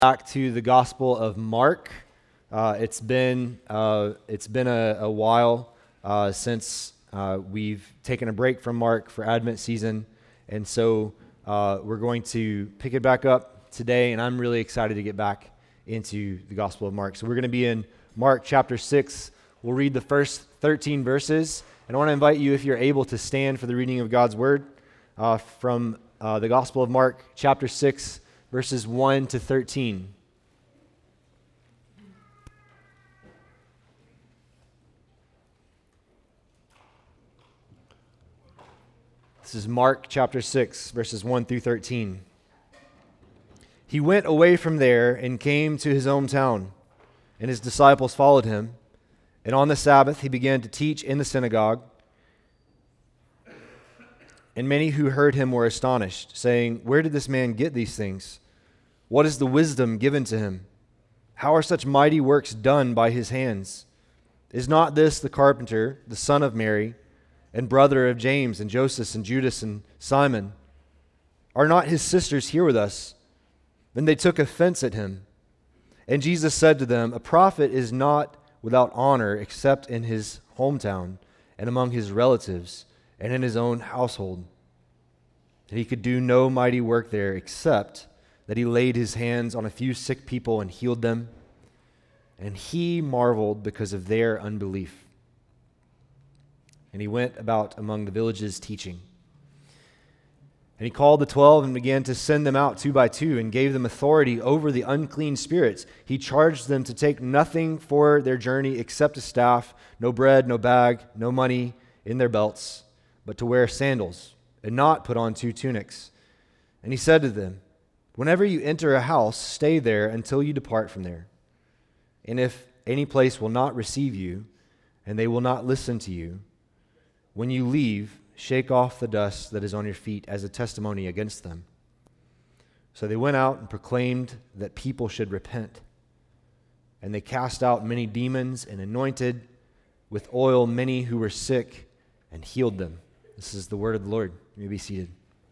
Back to the Gospel of Mark. It's been a while since we've taken a break from Mark for Advent season, and so we're going to pick it back up today. And I'm really excited to get back into the Gospel of Mark. So we're going to be in Mark chapter 6. We'll read the first 13 verses, and I want to invite you, if you're able, to stand for the reading of God's Word from the Gospel of Mark chapter 6. Verses 1 to 13. This is Mark chapter 6, verses 1 through 13. He went away from there and came to his hometown, and his disciples followed him. And on the Sabbath he began to teach in the synagogue. And many who heard him were astonished, saying, "Where did this man get these things? What is the wisdom given to him? How are such mighty works done by his hands? Is not this the carpenter, the son of Mary, and brother of James and Joseph and Judas and Simon? Are not his sisters here with us?" Then they took offense at him. And Jesus said to them, "A prophet is not without honor except in his hometown and among his relatives and in his own household." And he could do no mighty work there except that he laid his hands on a few sick people and healed them. And he marveled because of their unbelief. And he went about among the villages teaching. And he called the 12 and began to send them out 2 by 2 and gave them authority over the unclean spirits. He charged them to take nothing for their journey except a staff, no bread, no bag, no money in their belts, but to wear sandals and not put on 2 tunics. And he said to them, "Whenever you enter a house, stay there until you depart from there. And if any place will not receive you, and they will not listen to you, when you leave, shake off the dust that is on your feet as a testimony against them." So they went out and proclaimed that people should repent. And they cast out many demons and anointed with oil many who were sick and healed them. This is the word of the Lord. You may be seated.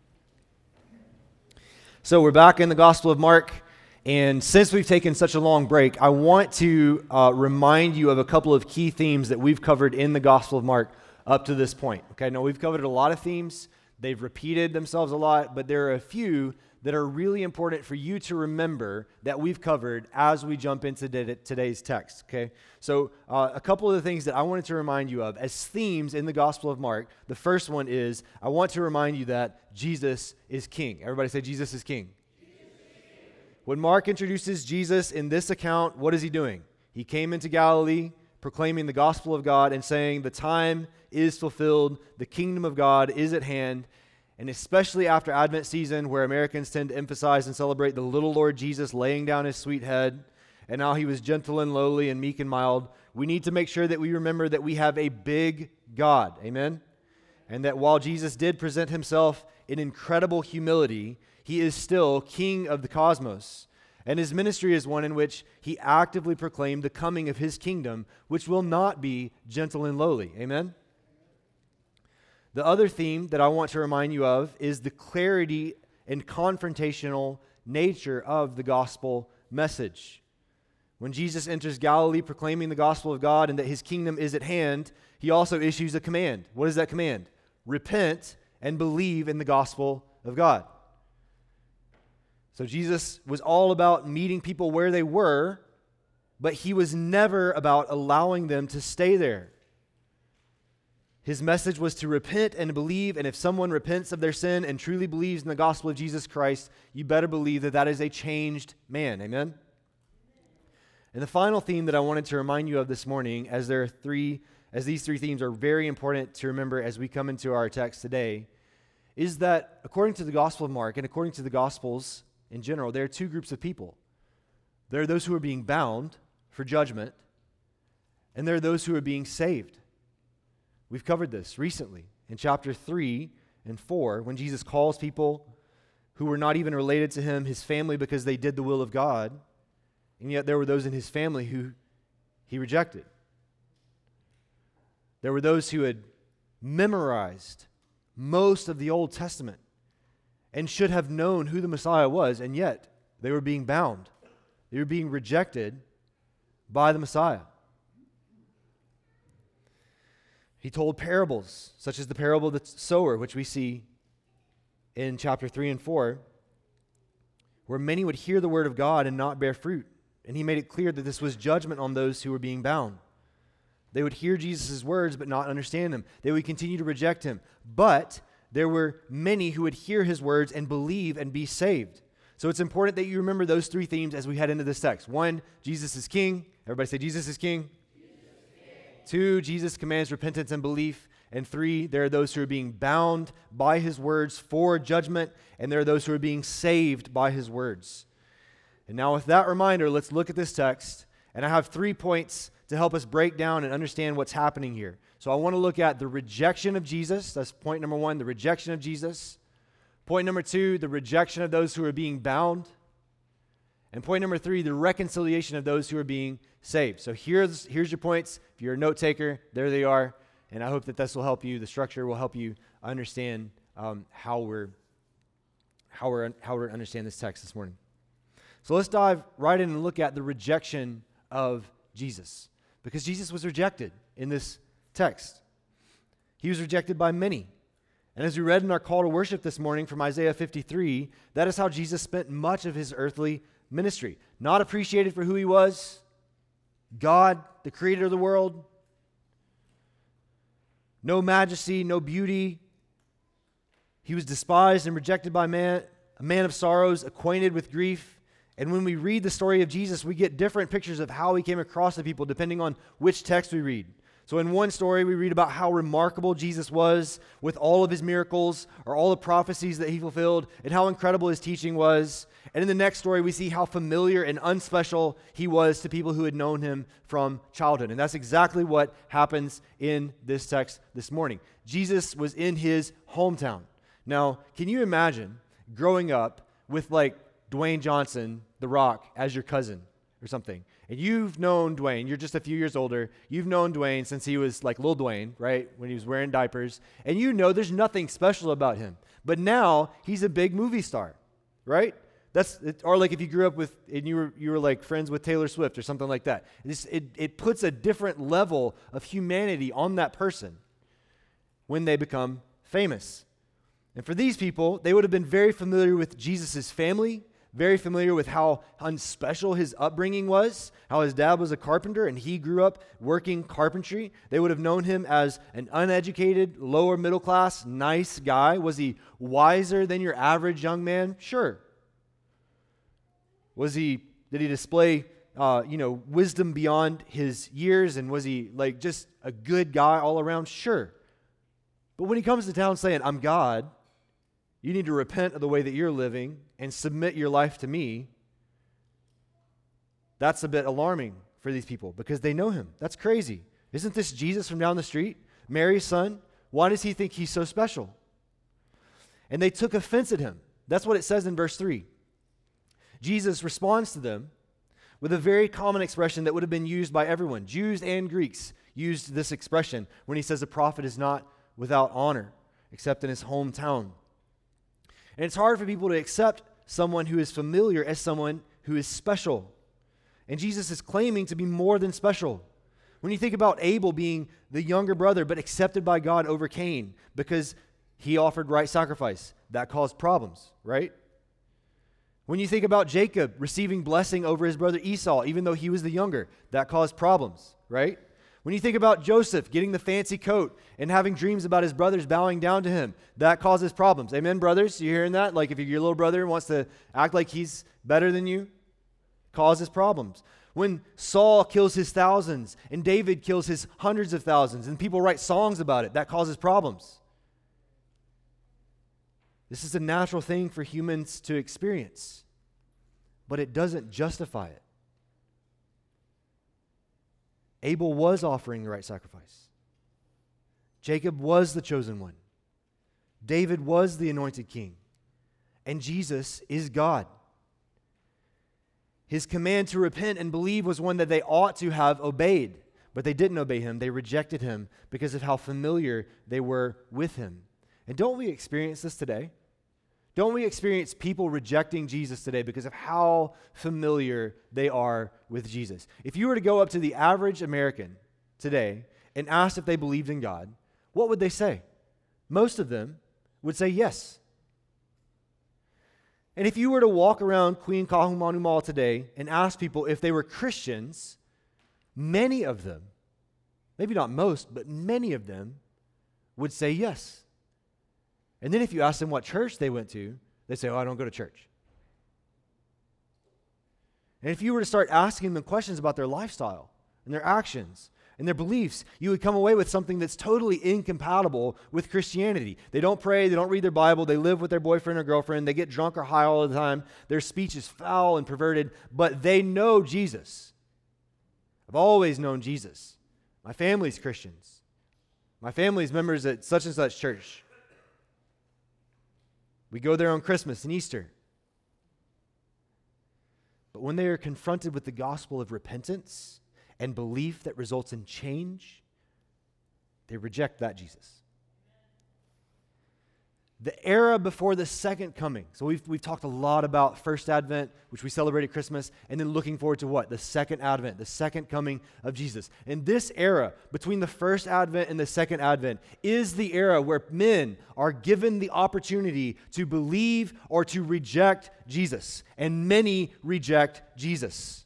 So we're back in the Gospel of Mark, and since we've taken such a long break, I want to remind you of a couple of key themes that we've covered in the Gospel of Mark up to this point. Okay, now we've covered a lot of themes. They've repeated themselves a lot, but there are a few that are really important for you to remember that we've covered as we jump into today's text, okay? So a couple of the things that I wanted to remind you of as themes in the Gospel of Mark. The first one is, I want to remind you that Jesus is King. Everybody say, Jesus is King. When Mark introduces Jesus in this account, what is he doing? He came into Galilee proclaiming the gospel of God and saying the time is fulfilled, the kingdom of God is at hand. And especially after Advent season, where Americans tend to emphasize and celebrate the little Lord Jesus laying down his sweet head and how he was gentle and lowly and meek and mild, we need to make sure that we remember that we have a big God. Amen? And that while Jesus did present himself in incredible humility, he is still King of the cosmos. And his ministry is one in which he actively proclaimed the coming of his kingdom, which will not be gentle and lowly. Amen? The other theme that I want to remind you of is the clarity and confrontational nature of the gospel message. When Jesus enters Galilee proclaiming the gospel of God and that his kingdom is at hand, he also issues a command. What is that command? Repent and believe in the gospel of God. So Jesus was all about meeting people where they were, but he was never about allowing them to stay there. His message was to repent and believe, and if someone repents of their sin and truly believes in the gospel of Jesus Christ, you better believe that that is a changed man. Amen? And the final theme that I wanted to remind you of this morning, as these three themes are very important to remember as we come into our text today, is that according to the Gospel of Mark and according to the Gospels in general, there are two groups of people. There are those who are being bound for judgment, and there are those who are being saved. We've covered this recently in chapter 3 and 4 when Jesus calls people who were not even related to him, his family, because they did the will of God, and yet there were those in his family who he rejected. There were those who had memorized most of the Old Testament and should have known who the Messiah was, and yet they were being bound. They were being rejected by the Messiah. He told parables, such as the parable of the sower, which we see in chapter 3 and 4, where many would hear the word of God and not bear fruit. And he made it clear that this was judgment on those who were being bound. They would hear Jesus' words but not understand them. They would continue to reject him. But there were many who would hear his words and believe and be saved. So it's important that you remember those three themes as we head into this text. 1, Jesus is king. Everybody say Jesus is king. 2, Jesus commands repentance and belief. And 3, there are those who are being bound by his words for judgment, and there are those who are being saved by his words. And now with that reminder, let's look at this text. And I have 3 points to help us break down and understand what's happening here. So I want to look at the rejection of Jesus. That's point number 1, the rejection of Jesus. Point number 2, the rejection of those who are being bound. And point number 3, the reconciliation of those who are being saved. So here's your points. If you're a note taker, there they are. And I hope that this will help you. The structure will help you understand how we're understand this text this morning. So let's dive right in and look at the rejection of Jesus, because Jesus was rejected in this text. He was rejected by many. And as we read in our call to worship this morning from Isaiah 53, that is how Jesus spent much of his earthly ministry. Not appreciated for who he was, God, the creator of the world, no majesty, no beauty. He was despised and rejected by man, a man of sorrows, acquainted with grief. And when we read the story of Jesus, we get different pictures of how he came across the people depending on which text we read. So in one story, we read about how remarkable Jesus was with all of his miracles or all the prophecies that he fulfilled and how incredible his teaching was. And in the next story, we see how familiar and unspecial he was to people who had known him from childhood. And that's exactly what happens in this text this morning. Jesus was in his hometown. Now, can you imagine growing up with like Dwayne Johnson, The Rock, as your cousin or something? And you've known Dwayne, you're just a few years older, you've known Dwayne since he was like Lil Dwayne, right, when he was wearing diapers, and you know there's nothing special about him. But now he's a big movie star, right? Or like if you grew up with, and you were like friends with Taylor Swift or something like that. It puts a different level of humanity on that person when they become famous. And for these people, they would have been very familiar with Jesus' family, very familiar with how unspecial his upbringing was, how his dad was a carpenter and he grew up working carpentry. They would have known him as an uneducated, lower middle class, nice guy. Was he wiser than your average young man? Sure. Did he display wisdom beyond his years, and was he like just a good guy all around? Sure. But when he comes to town saying, I'm God, you need to repent of the way that you're living and submit your life to me, that's a bit alarming for these people because they know him. That's crazy. Isn't this Jesus from down the street, Mary's son? Why does he think he's so special? And they took offense at him. That's what it says in verse 3. Jesus responds to them with a very common expression that would have been used by everyone. Jews and Greeks used this expression when he says a prophet is not without honor except in his hometown. And it's hard for people to accept someone who is familiar as someone who is special. And Jesus is claiming to be more than special. When you think about Abel being the younger brother but accepted by God over Cain because he offered right sacrifice, that caused problems, right? When you think about Jacob receiving blessing over his brother Esau, even though he was the younger, that caused problems, right? When you think about Joseph getting the fancy coat and having dreams about his brothers bowing down to him, that causes problems. Amen, brothers? You hearing that? Like if your little brother wants to act like he's better than you, causes problems. When Saul kills his thousands and David kills his hundreds of thousands and people write songs about it, that causes problems. This is a natural thing for humans to experience, but it doesn't justify it. Abel was offering the right sacrifice. Jacob was the chosen one. David was the anointed king. And Jesus is God. His command to repent and believe was one that they ought to have obeyed, but they didn't obey him. They rejected him because of how familiar they were with him. And don't we experience this today? Don't we experience people rejecting Jesus today because of how familiar they are with Jesus? If you were to go up to the average American today and ask if they believed in God, what would they say? Most of them would say yes. And if you were to walk around Queen Kahumanu Mall today and ask people if they were Christians, many of them, maybe not most, but many of them would say yes. And then if you ask them what church they went to, they say, oh, I don't go to church. And if you were to start asking them questions about their lifestyle and their actions and their beliefs, you would come away with something that's totally incompatible with Christianity. They don't pray, they don't read their Bible, they live with their boyfriend or girlfriend, they get drunk or high all the time, their speech is foul and perverted, but they know Jesus. I've always known Jesus. My family's Christians. My family's members at such and such church. We go there on Christmas and Easter. But when they are confronted with the gospel of repentance and belief that results in change, they reject that Jesus. The era before the second coming. So we've talked a lot about first Advent, which we celebrate at Christmas, and then looking forward to what? The second Advent, the second coming of Jesus. And this era between the first Advent and the second Advent is the era where men are given the opportunity to believe or to reject Jesus. And many reject Jesus.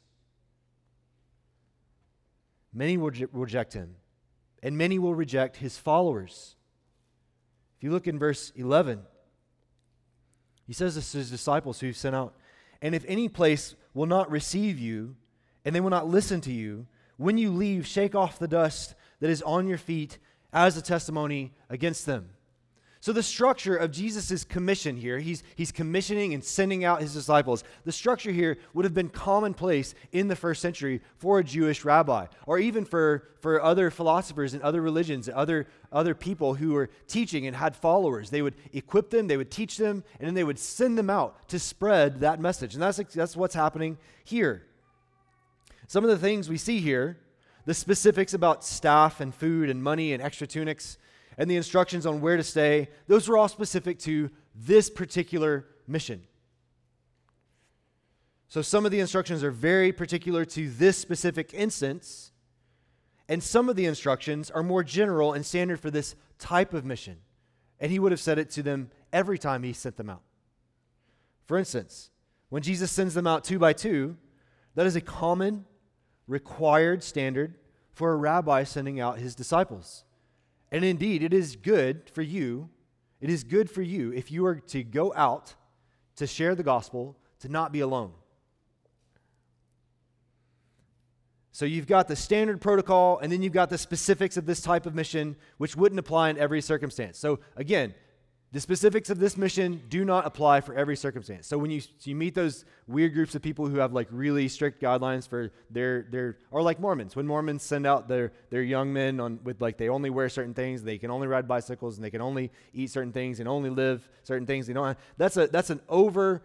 Many will reject him, and many will reject his followers. If you look in verse 11, he says this to his disciples who he's sent out, and if any place will not receive you, and they will not listen to you, when you leave, shake off the dust that is on your feet as a testimony against them. So the structure of Jesus' commission here, he's commissioning and sending out his disciples. The structure here would have been commonplace in the first century for a Jewish rabbi, or even for other philosophers and other religions, other people who were teaching and had followers. They would equip them, they would teach them, and then they would send them out to spread that message. And that's what's happening here. Some of the things we see here, the specifics about staff and food and money and extra tunics, and the instructions on where to stay, those were all specific to this particular mission. So some of the instructions are very particular to this specific instance, and some of the instructions are more general and standard for this type of mission. And he would have said it to them every time he sent them out. For instance, when Jesus sends them out 2 by 2, that is a common, required standard for a rabbi sending out his disciples. And indeed, it is good for you if you are to go out to share the gospel, to not be alone. So you've got the standard protocol, and then you've got the specifics of this type of mission, which wouldn't apply in every circumstance. So again, the specifics of this mission do not apply for every circumstance. So when you meet those weird groups of people who have like really strict guidelines for their or like Mormons, when Mormons send out their young men with like they only wear certain things, they can only ride bicycles, and they can only eat certain things and only live certain things. They don't. That's an over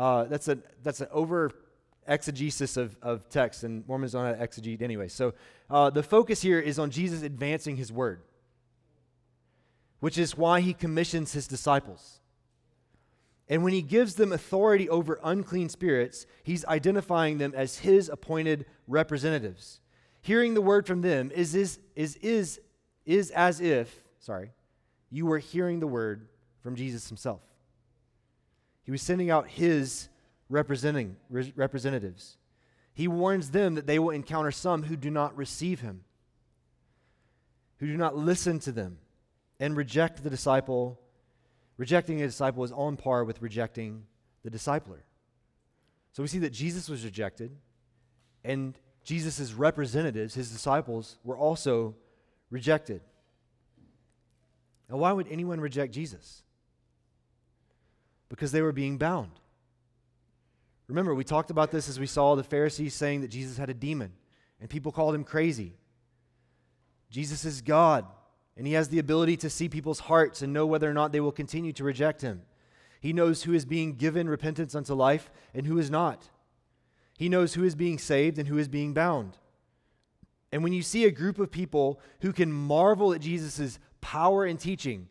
exegesis of text, and Mormons don't know how to exegete anyway. So the focus here is on Jesus advancing his word, which is why he commissions his disciples. And when he gives them authority over unclean spirits, he's identifying them as his appointed representatives. Hearing the word from them is as if you were hearing the word from Jesus himself. He was sending out his representatives. He warns them that they will encounter some who do not receive him, who do not listen to them, and reject the disciple. Rejecting a disciple is on par with rejecting the discipler. So we see that Jesus was rejected, and Jesus' representatives, his disciples, were also rejected. Now, why would anyone reject Jesus? Because they were being bound. Remember, we talked about this as we saw the Pharisees saying that Jesus had a demon, and people called him crazy. Jesus is God, and he has the ability to see people's hearts and know whether or not they will continue to reject him. He knows who is being given repentance unto life and who is not. He knows who is being saved and who is being bound. And when you see a group of people who can marvel at Jesus' power and teaching,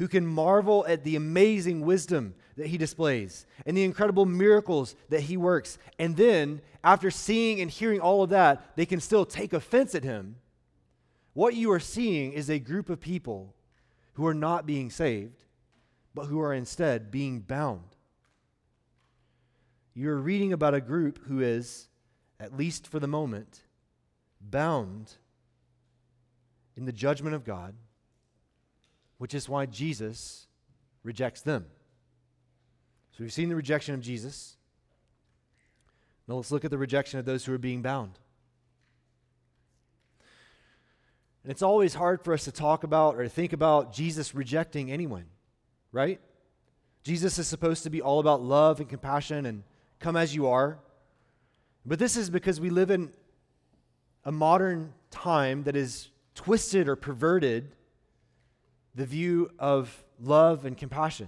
who can marvel at the amazing wisdom that he displays and the incredible miracles that he works. And then, after seeing and hearing all of that, they can still take offense at him. What you are seeing is a group of people who are not being saved, but who are instead being bound. You're reading about a group who is, at least for the moment, bound in the judgment of God, which is why Jesus rejects them. So we've seen the rejection of Jesus. Now let's look at the rejection of those who are being bound. And it's always hard for us to talk about or to think about Jesus rejecting anyone, right? Jesus is supposed to be all about love and compassion and come as you are. But this is because we live in a modern time that is twisted or perverted the view of love and compassion.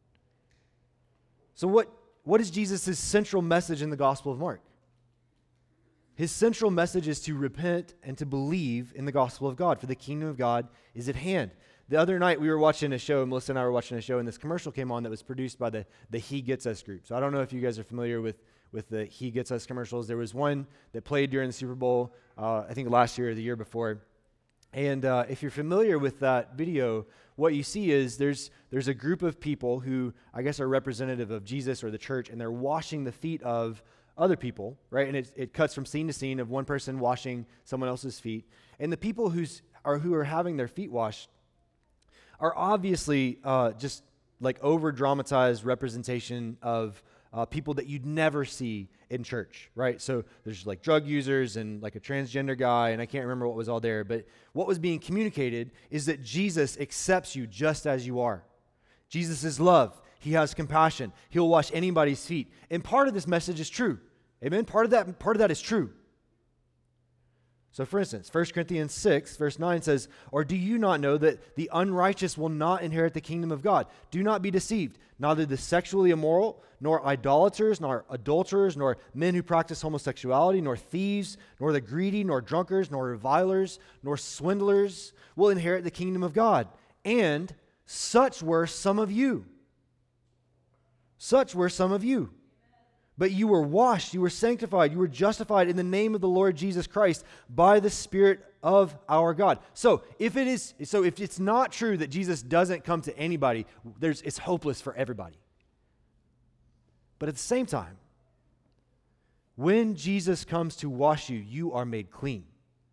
So what is Jesus' central message in the Gospel of Mark? His central message is to repent and to believe in the gospel of God, for the kingdom of God is at hand. The other night we were watching a show, Melissa and I were watching a show, and this commercial came on that was produced by the He Gets Us group. So I don't know if you guys are familiar with the He Gets Us commercials. There was one that played during the Super Bowl, I think last year or the year before. And if you're familiar with that video, what you see is there's a group of people who I guess are representative of Jesus or the church, and they're washing the feet of other people, right? And it cuts from scene to scene of one person washing someone else's feet. And the people who are having their feet washed are obviously just like over-dramatized representation of people that you'd never see in church, right? So there's like drug users and like a transgender guy, and I can't remember what was all there, but what was being communicated is that Jesus accepts you just as you are. Jesus is love. He has compassion. He'll wash anybody's feet. And part of this message is true. Amen? Part of that is true. So for instance, 1 Corinthians 6, verse 9 says, "Or do you not know that the unrighteous will not inherit the kingdom of God? Do not be deceived. Neither the sexually immoral, nor idolaters, nor adulterers, nor men who practice homosexuality, nor thieves, nor the greedy, nor drunkards, nor revilers, nor swindlers will inherit the kingdom of God. And such were some of you." Such were some of you. "But you were washed, you were sanctified, you were justified in the name of the Lord Jesus Christ by the Spirit of our God." So if it's not true that Jesus doesn't come to anybody, it's hopeless for everybody. But at the same time, when Jesus comes to wash you, you are made clean.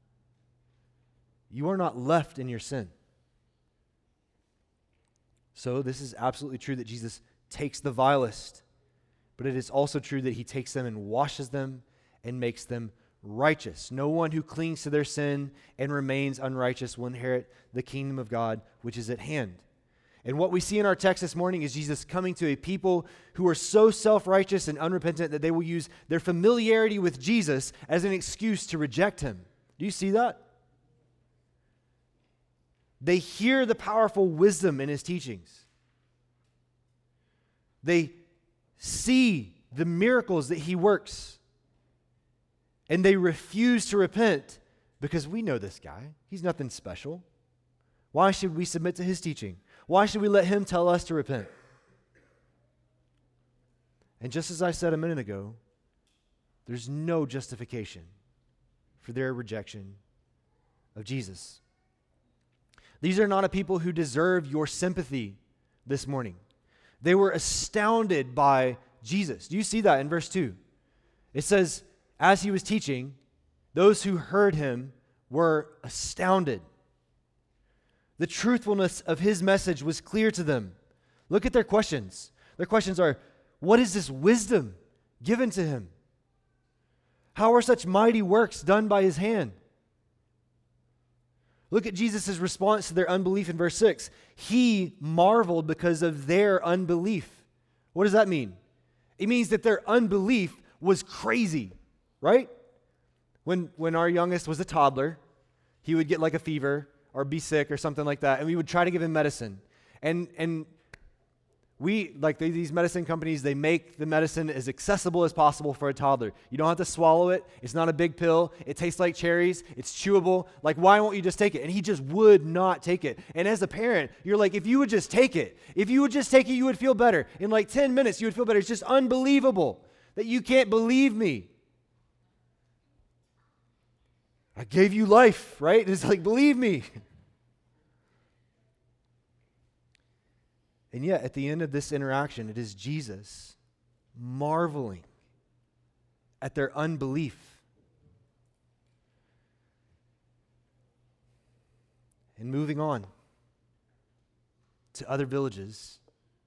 You are not left in your sin. So this is absolutely true that Jesus takes the vilest, but it is also true that he takes them and washes them and makes them righteous. No one who clings to their sin and remains unrighteous will inherit the kingdom of God, which is at hand. And what we see in our text this morning is Jesus coming to a people who are so self-righteous and unrepentant that they will use their familiarity with Jesus as an excuse to reject him. Do you see that? They hear the powerful wisdom in his teachings. They see the miracles that he works, and they refuse to repent because we know this guy. He's nothing special. Why should we submit to his teaching? Why should we let him tell us to repent? And just as I said a minute ago, there's no justification for their rejection of Jesus. These are not a people who deserve your sympathy this morning. They were astounded by Jesus. Do you see that in verse 2? It says, as he was teaching, those who heard him were astounded. The truthfulness of his message was clear to them. Look at their questions. Their questions are, what is this wisdom given to him? How are such mighty works done by his hand? Look at Jesus' response to their unbelief in verse 6. He marveled because of their unbelief. What does that mean? It means that their unbelief was crazy, right? When our youngest was a toddler, he would get like a fever or be sick or something like that, and we would try to give him medicine. And These medicine companies, they make the medicine as accessible as possible for a toddler. You don't have to swallow it. It's not a big pill. It tastes like cherries. It's chewable. Like, why won't you just take it? And he just would not take it. And as a parent, you're like, if you would just take it, you would feel better. In like 10 minutes, you would feel better. It's just unbelievable that you can't believe me. I gave you life, right? It's like, believe me. And yet, at the end of this interaction, it is Jesus marveling at their unbelief. And moving on to other villages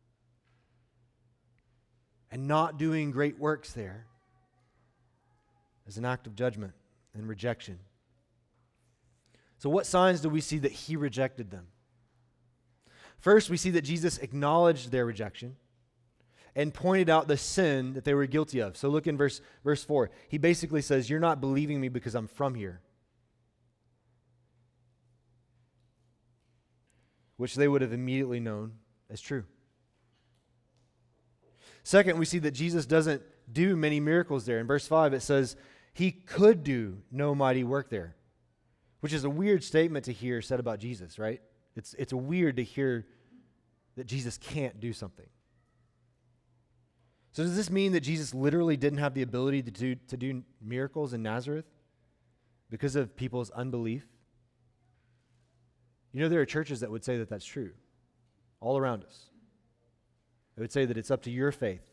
and not doing great works there as an act of judgment and rejection. So what signs do we see that he rejected them? First, we see that Jesus acknowledged their rejection and pointed out the sin that they were guilty of. So look in verse 4. He basically says, you're not believing me because I'm from here. Which they would have immediately known as true. Second, we see that Jesus doesn't do many miracles there. In verse 5, it says, he could do no mighty work there. Which is a weird statement to hear said about Jesus, right? It's weird to hear that Jesus can't do something. So does this mean that Jesus literally didn't have the ability to do miracles in Nazareth because of people's unbelief? You know, there are churches that would say that that's true all around us. They would say that it's up to your faith.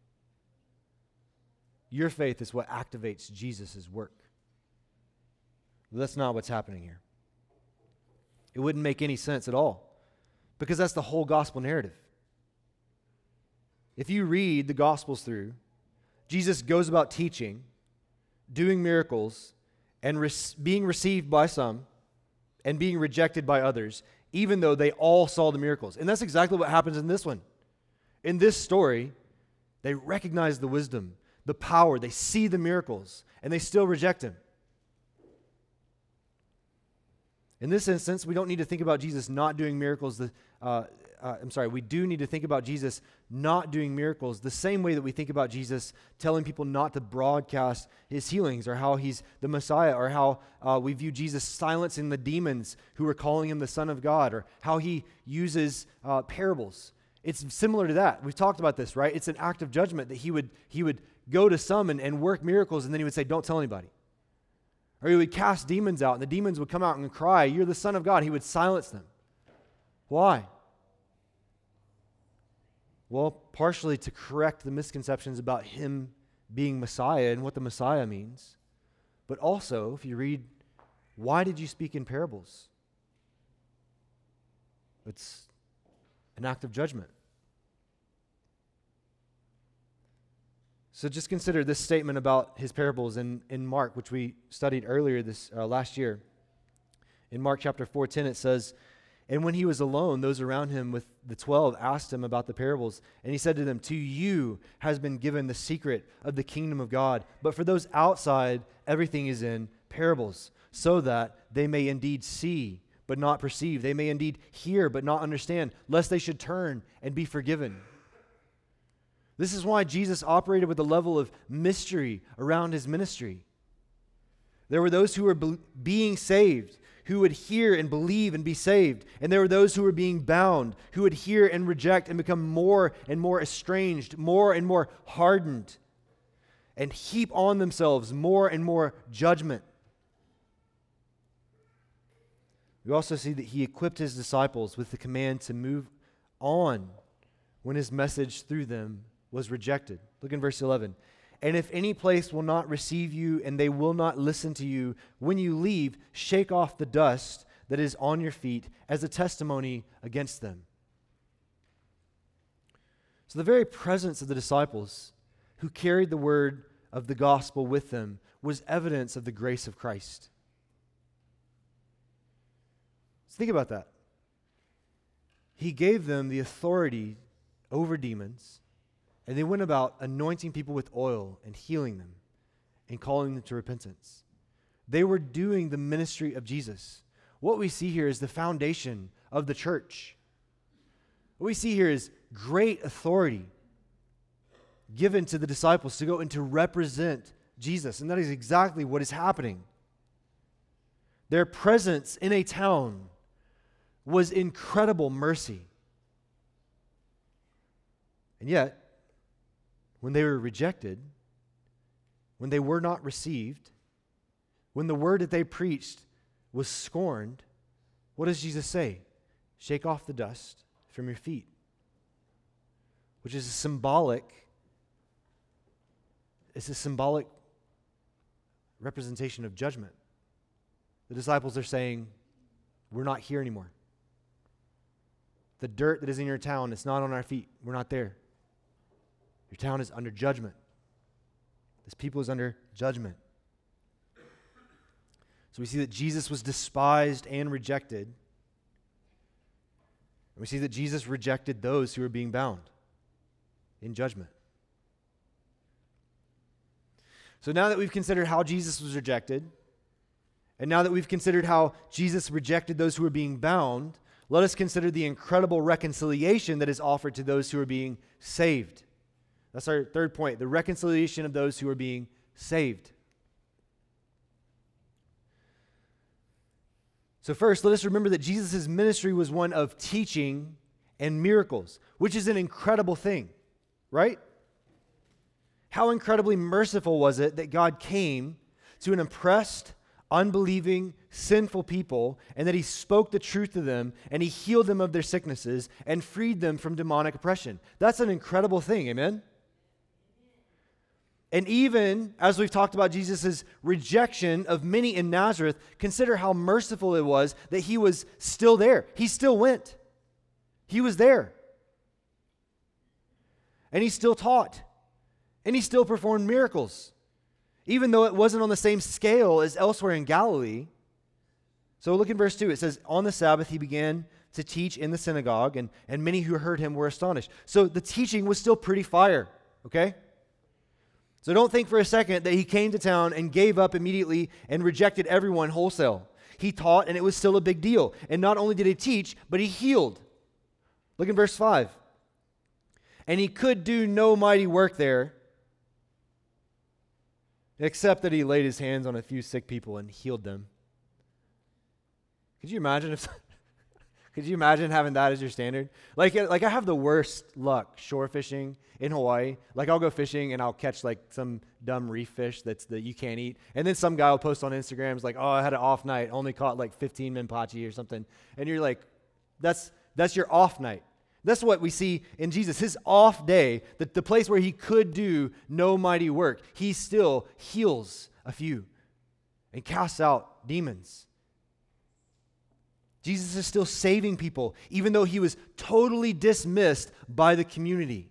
Your faith is what activates Jesus' work. But that's not what's happening here. It wouldn't make any sense at all because that's the whole gospel narrative. If you read the Gospels through, Jesus goes about teaching, doing miracles, and being received by some and being rejected by others, even though they all saw the miracles. And that's exactly what happens in this one. In this story, they recognize the wisdom, the power, they see the miracles, and they still reject him. In this instance, we don't need to think about Jesus not doing miracles. We do need to think about Jesus not doing miracles the same way that we think about Jesus telling people not to broadcast his healings, or how he's the Messiah, or how we view Jesus silencing the demons who are calling him the Son of God, or how he uses parables. It's similar to that. We've talked about this, right? It's an act of judgment that he would go to some and work miracles, and then he would say, don't tell anybody. Or he would cast demons out, and the demons would come out and cry, you're the Son of God. He would silence them. Why? Well, partially to correct the misconceptions about him being Messiah and what the Messiah means. But also, if you read, why did you speak in parables? It's an act of judgment. So just consider this statement about his parables in Mark, which we studied earlier this last year. In Mark chapter 4:10, it says, and when he was alone, those around him with the 12 asked him about the parables. And he said to them, to you has been given the secret of the kingdom of God. But for those outside, everything is in parables, so that they may indeed see, but not perceive. They may indeed hear, but not understand, lest they should turn and be forgiven. This is why Jesus operated with a level of mystery around his ministry. There were those who were being saved, who would hear and believe and be saved. And there were those who were being bound, who would hear and reject and become more and more estranged, more and more hardened, and heap on themselves more and more judgment. We also see that he equipped his disciples with the command to move on when his message through them was rejected. Look in verse 11. And if any place will not receive you and they will not listen to you, when you leave, shake off the dust that is on your feet as a testimony against them. So the very presence of the disciples who carried the word of the gospel with them was evidence of the grace of Christ. So think about that. He gave them the authority over demons, and they went about anointing people with oil and healing them and calling them to repentance. They were doing the ministry of Jesus. What we see here is the foundation of the church. What we see here is great authority given to the disciples to go and to represent Jesus. And that is exactly what is happening. Their presence in a town was incredible mercy. And yet, when they were rejected, when they were not received, when the word that they preached was scorned, what does Jesus say? Shake off the dust from your feet, which is a symbolic representation of judgment. The disciples are saying, we're not here anymore. The dirt that is in your town is not on our feet. We're not there. Your town is under judgment. This people is under judgment. So we see that Jesus was despised and rejected. And we see that Jesus rejected those who were being bound in judgment. So now that we've considered how Jesus was rejected, and now that we've considered how Jesus rejected those who were being bound, let us consider the incredible reconciliation that is offered to those who are being saved. That's our third point, the reconciliation of those who are being saved. So first, let us remember that Jesus' ministry was one of teaching and miracles, which is an incredible thing, right? How incredibly merciful was it that God came to an oppressed, unbelieving, sinful people, and that he spoke the truth to them, and he healed them of their sicknesses, and freed them from demonic oppression. That's an incredible thing, amen? And even as we've talked about Jesus' rejection of many in Nazareth, consider how merciful it was that he was still there. He still went. He was there. And he still taught. And he still performed miracles, even though it wasn't on the same scale as elsewhere in Galilee. So look in verse 2. It says, on the Sabbath he began to teach in the synagogue, and many who heard him were astonished. So the teaching was still pretty fire, okay? So don't think for a second that he came to town and gave up immediately and rejected everyone wholesale. He taught, and it was still a big deal. And not only did he teach, but he healed. Look in verse 5. And he could do no mighty work there, except that he laid his hands on a few sick people and healed them. Could you imagine having that as your standard? Like I have the worst luck shore fishing in Hawaii. Like I'll go fishing and I'll catch like some dumb reef fish that you can't eat. And then some guy will post on Instagram, it's like, oh, I had an off night, only caught like 15 minpachi or something. And you're like, that's your off night. That's what we see in Jesus. His off day, the place where he could do no mighty work, he still heals a few and casts out demons. Jesus is still saving people, even though he was totally dismissed by the community.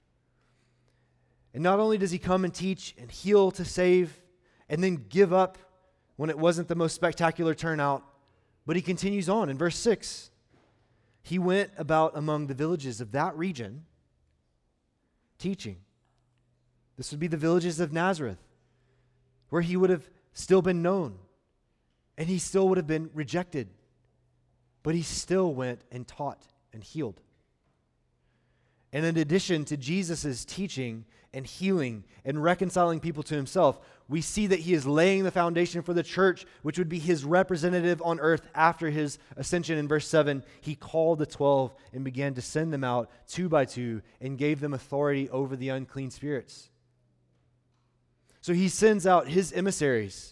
And not only does he come and teach and heal to save and then give up when it wasn't the most spectacular turnout, but he continues on in verse 6. He went about among the villages of that region teaching. This would be the villages of Nazareth, where he would have still been known, and he still would have been rejected. But he still went and taught and healed. And in addition to Jesus' teaching and healing and reconciling people to himself, we see that he is laying the foundation for the church, which would be his representative on earth after his ascension. In verse 7, he called the 12 and began to send them out 2 by 2 and gave them authority over the unclean spirits. So he sends out his emissaries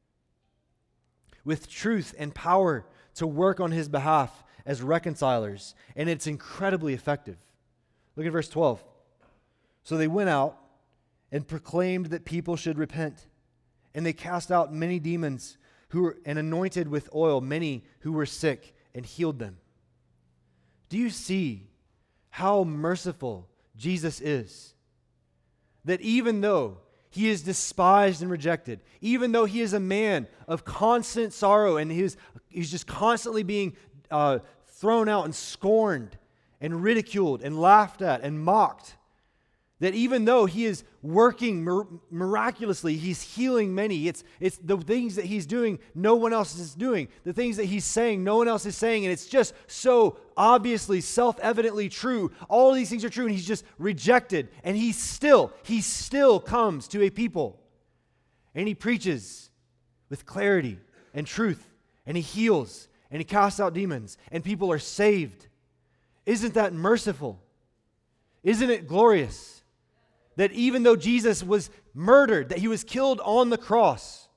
with truth and power to work on his behalf as reconcilers, and it's incredibly effective. Look at verse 12. So they went out and proclaimed that people should repent, and they cast out many demons and anointed with oil many who were sick and healed them. Do you see how merciful Jesus is? That even though he is despised and rejected, even though he is a man of constant sorrow and he's just constantly being thrown out and scorned and ridiculed and laughed at and mocked, That even though he is working miraculously, he's healing many. It's the things that he's doing, no one else is doing. The things that he's saying, no one else is saying. And it's just so obviously, self-evidently true. All of these things are true, and he's just rejected. And he still comes to a people. And he preaches with clarity and truth. And he heals. And he casts out demons. And people are saved. Isn't that merciful? Isn't it glorious? That even though Jesus was murdered, that he was killed on the cross,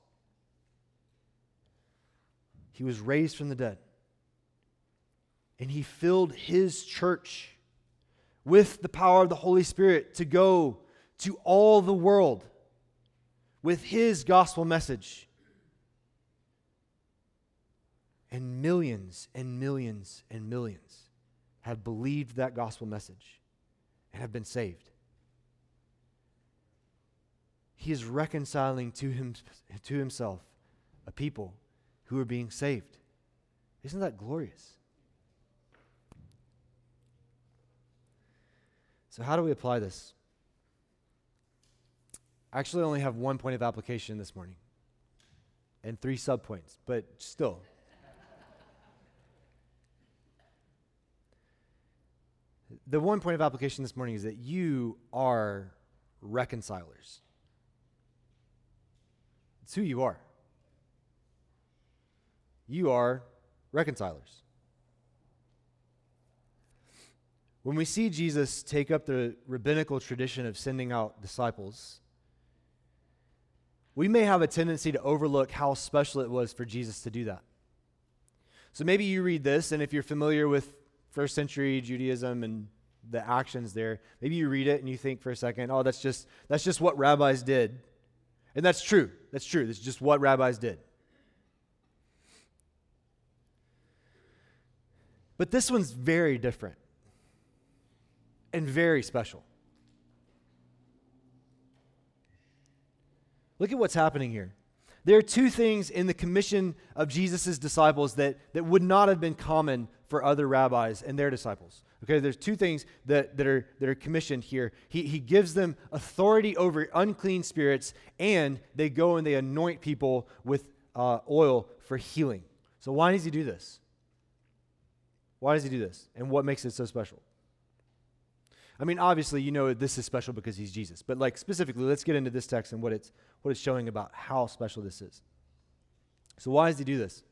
he was raised from the dead. And he filled his church with the power of the Holy Spirit to go to all the world with his gospel message. And millions and millions and millions have believed that gospel message and have been saved. He is reconciling to himself a people who are being saved. Isn't that glorious? So how do we apply this? I actually only have one point of application this morning and 3 subpoints, but still. The one point of application this morning is that you are reconcilers. It's who you are. You are reconcilers. When we see Jesus take up the rabbinical tradition of sending out disciples, we may have a tendency to overlook how special it was for Jesus to do that. So maybe you read this, and if you're familiar with first century Judaism and the actions there, maybe you read it and you think for a second, oh, that's just what rabbis did. And that's true. That's true. That's just what rabbis did. But this one's very different and very special. Look at what's happening here. There are 2 things in the commission of Jesus' disciples that would not have been common for other rabbis and their disciples. Okay, there's 2 things that are commissioned here. He gives them authority over unclean spirits, and they go and they anoint people with oil for healing. So why does he do this? Why does he do this? And what makes it so special? I mean, obviously, you know this is special because he's Jesus. But like specifically, let's get into this text and what it's showing about how special this is. So why does he do this?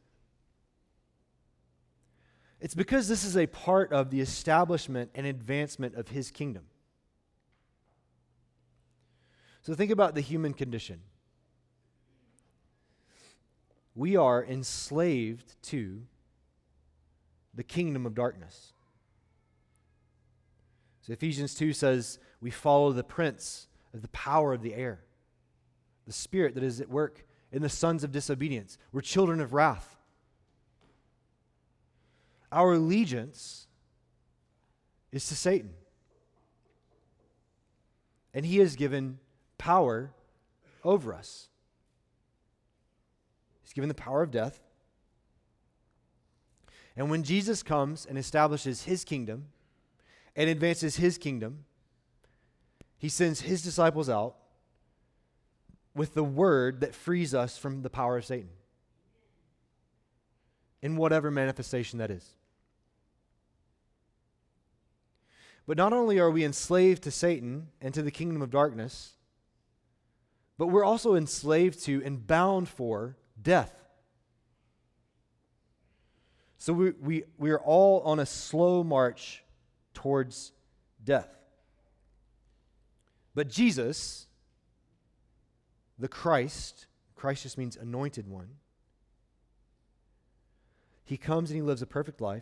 It's because this is a part of the establishment and advancement of his kingdom. So think about the human condition. We are enslaved to the kingdom of darkness. So Ephesians 2 says we follow the prince of the power of the air, the spirit that is at work in the sons of disobedience. We're children of wrath. Our allegiance is to Satan. And he has given power over us. He's given the power of death. And when Jesus comes and establishes his kingdom and advances his kingdom, he sends his disciples out with the word that frees us from the power of Satan, in whatever manifestation that is. But not only are we enslaved to Satan and to the kingdom of darkness, but we're also enslaved to and bound for death. So we are all on a slow march towards death. But Jesus, the Christ just means anointed one, he comes and he lives a perfect life,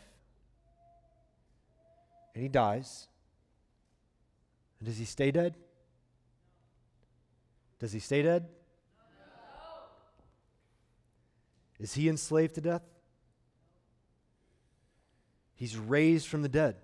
and he dies. And does he stay dead? Does he stay dead? No. Is he enslaved to death? He's raised from the dead.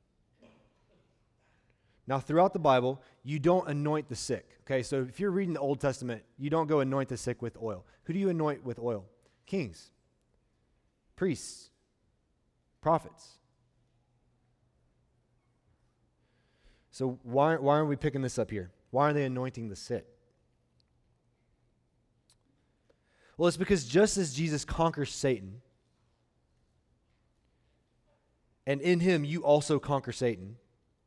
Now, throughout the Bible, you don't anoint the sick. Okay, so if you're reading the Old Testament, you don't go anoint the sick with oil. Who do you anoint with oil? Kings, priests, prophets. So why aren't we picking this up here? Why are they anointing the sick? Well, it's because just as Jesus conquers Satan, and in him you also conquer Satan,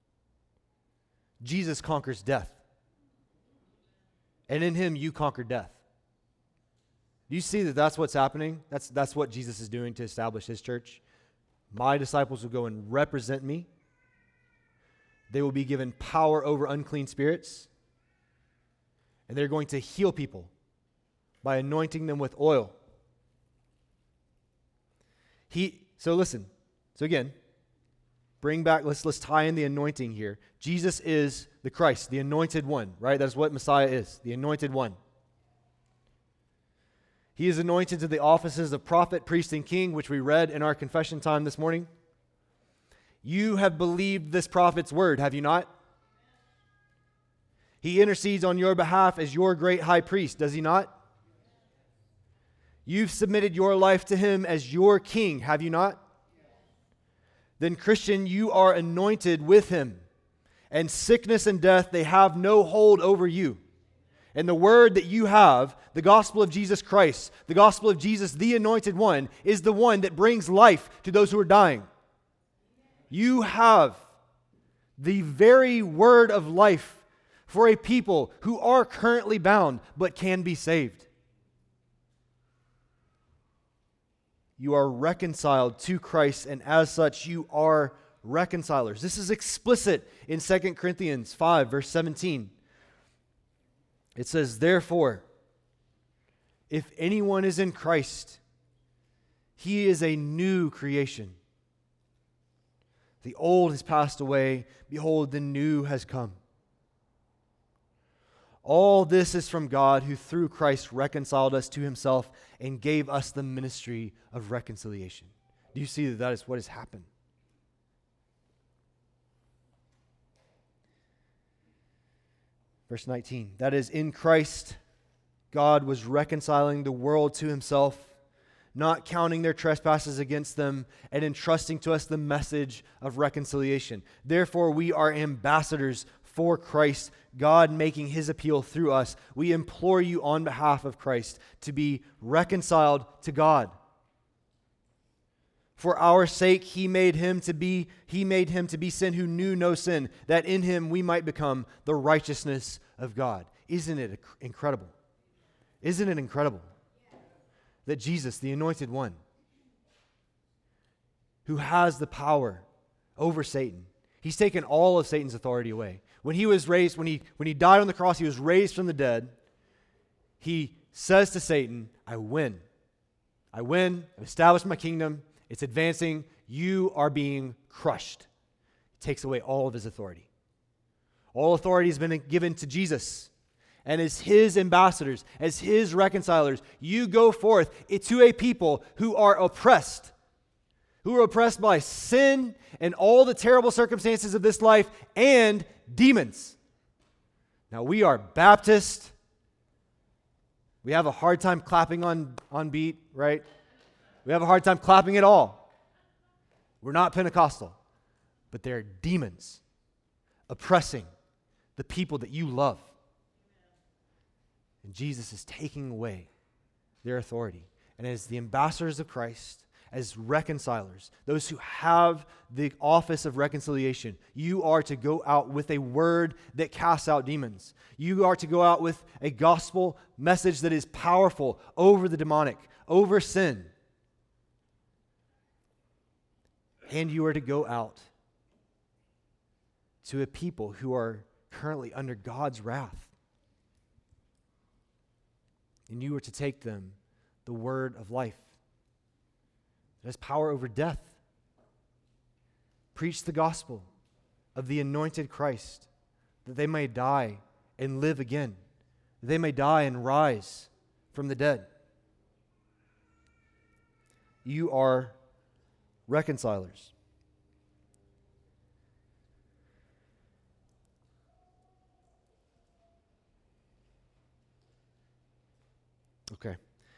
Jesus conquers death. And in him you conquer death. Do you see that that's what's happening? That's what Jesus is doing to establish his church. My disciples will go and represent me. They will be given power over unclean spirits. And they're going to heal people by anointing them with oil. So listen. So again, bring back, let's tie in the anointing here. Jesus is the Christ, the anointed one, right? That's what Messiah is, the anointed one. He is anointed to the offices of prophet, priest, and king, which we read in our confession time this morning. You have believed this prophet's word, have you not? He intercedes on your behalf as your great high priest, does he not? You've submitted your life to him as your king, have you not? Then, Christian, you are anointed with him. And sickness and death, they have no hold over you. And the word that you have, the gospel of Jesus Christ, the gospel of Jesus, the anointed one, is the one that brings life to those who are dying. You have the very word of life for a people who are currently bound but can be saved. You are reconciled to Christ, and as such, you are reconcilers. This is explicit in 2 Corinthians 5, verse 17. It says, therefore, if anyone is in Christ, he is a new creation. The old has passed away. Behold, the new has come. All this is from God, who through Christ reconciled us to himself and gave us the ministry of reconciliation. Do you see that that is what has happened? Verse 19, that is, in Christ, God was reconciling the world to himself, not counting their trespasses against them, and entrusting to us the message of reconciliation. Therefore, we are ambassadors for Christ, God making his appeal through us. We implore you on behalf of Christ to be reconciled to God. For our sake, he made him to be sin who knew no sin, that in him we might become the righteousness of God. Isn't it incredible? Isn't it incredible that Jesus, the anointed one, who has the power over Satan, he's taken all of Satan's authority away. When he was raised, when he died on the cross, he was raised from the dead. He says to Satan, I win. I've established my kingdom. It's advancing. You are being crushed. It takes away all of his authority. All authority has been given to Jesus. And as his ambassadors, as his reconcilers, you go forth to a people who are oppressed by sin and all the terrible circumstances of this life and demons. Now, we are Baptist. We have a hard time clapping on beat, right? We have a hard time clapping at all. We're not Pentecostal. But there are demons oppressing the people that you love. And Jesus is taking away their authority. And as the ambassadors of Christ, as reconcilers, those who have the office of reconciliation, you are to go out with a word that casts out demons. You are to go out with a gospel message that is powerful over the demonic, over sin. And you are to go out to a people who are currently under God's wrath. And you are to take them the word of life. It has power over death. Preach the gospel of the anointed Christ, that they may die and live again. That they may die and rise from the dead. You are reconcilers. Okay.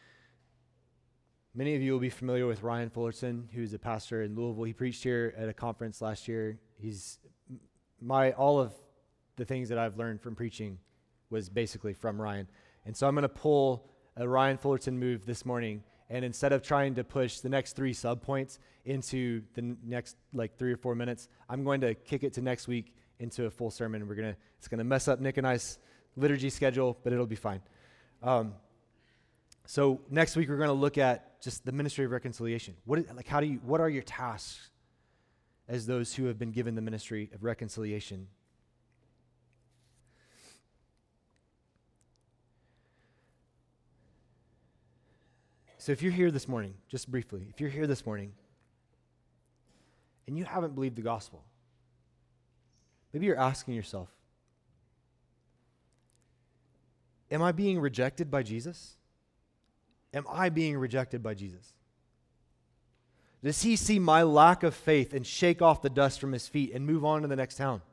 Many of you will be familiar with Ryan Fullerton, who's a pastor in Louisville. He preached here at a conference last year. He's all of the things that I've learned from preaching was basically from Ryan. And so I'm going to pull a Ryan Fullerton move this morning, and instead of trying to push the next 3 subpoints into the next 3 or 4 minutes, I'm going to kick it to next week into a full sermon. It's going to mess up Nick and I's liturgy schedule, but it'll be fine. So next week we're going to look at just the ministry of reconciliation. What are your tasks as those who have been given the ministry of reconciliation? So if you're here this morning, just briefly, if you're here this morning and you haven't believed the gospel, maybe you're asking yourself, am I being rejected by Jesus? Am I being rejected by Jesus? Does he see my lack of faith and shake off the dust from his feet and move on to the next town?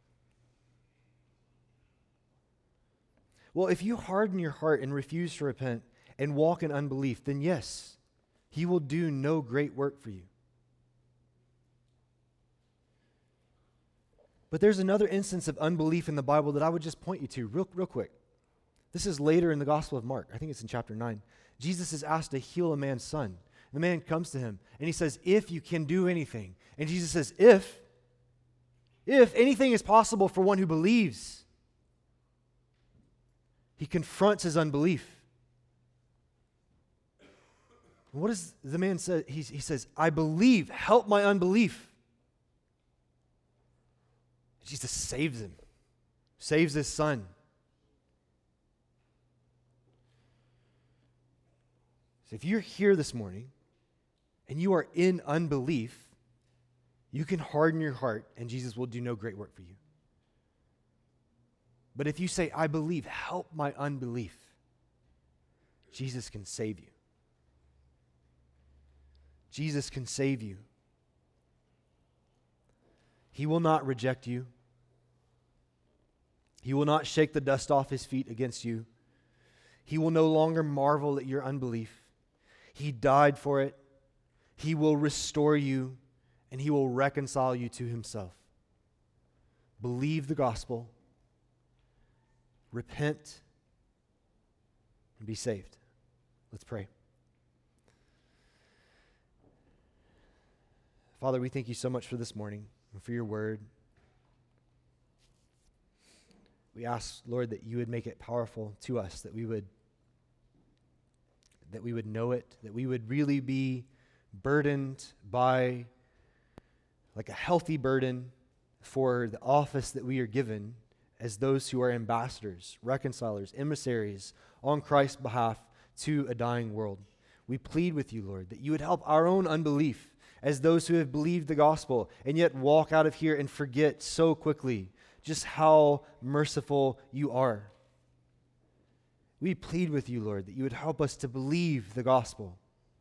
Well, if you harden your heart and refuse to repent and walk in unbelief, then yes, he will do no great work for you. But there's another instance of unbelief in the Bible that I would just point you to real quick. This is later in the Gospel of Mark. I think it's in chapter 9. Jesus is asked to heal a man's son. The man comes to him and he says, if you can do anything. And Jesus says, if anything is possible for one who believes. He confronts his unbelief. What does the man say? He says, I believe, help my unbelief. Jesus saves him, saves his son. So if you're here this morning and you are in unbelief, you can harden your heart and Jesus will do no great work for you. But if you say, I believe, help my unbelief, Jesus can save you. Jesus can save you. He will not reject you. He will not shake the dust off his feet against you. He will no longer marvel at your unbelief. He died for it. He will restore you, and he will reconcile you to himself. Believe the gospel. Repent and be saved. Let's pray. Father, we thank you so much for this morning and for your word. We ask, Lord, that you would make it powerful to us, that we would know it, that we would really be burdened by, like a healthy burden for the office that we are given as those who are ambassadors, reconcilers, emissaries on Christ's behalf to a dying world. We plead with you, Lord, that you would help our own unbelief as those who have believed the gospel and yet walk out of here and forget so quickly just how merciful you are. We plead with you, Lord, that you would help us to believe the gospel.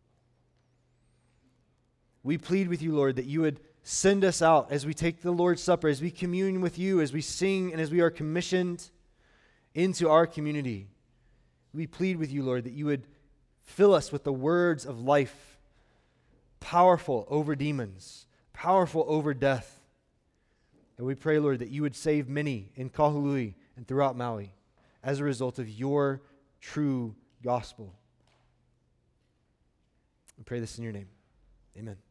We plead with you, Lord, that you would send us out as we take the Lord's Supper, as we commune with you, as we sing, and as we are commissioned into our community. We plead with you, Lord, that you would fill us with the words of life, powerful over demons, powerful over death. And we pray, Lord, that you would save many in Kahului and throughout Maui as a result of your true gospel. We pray this in your name. Amen.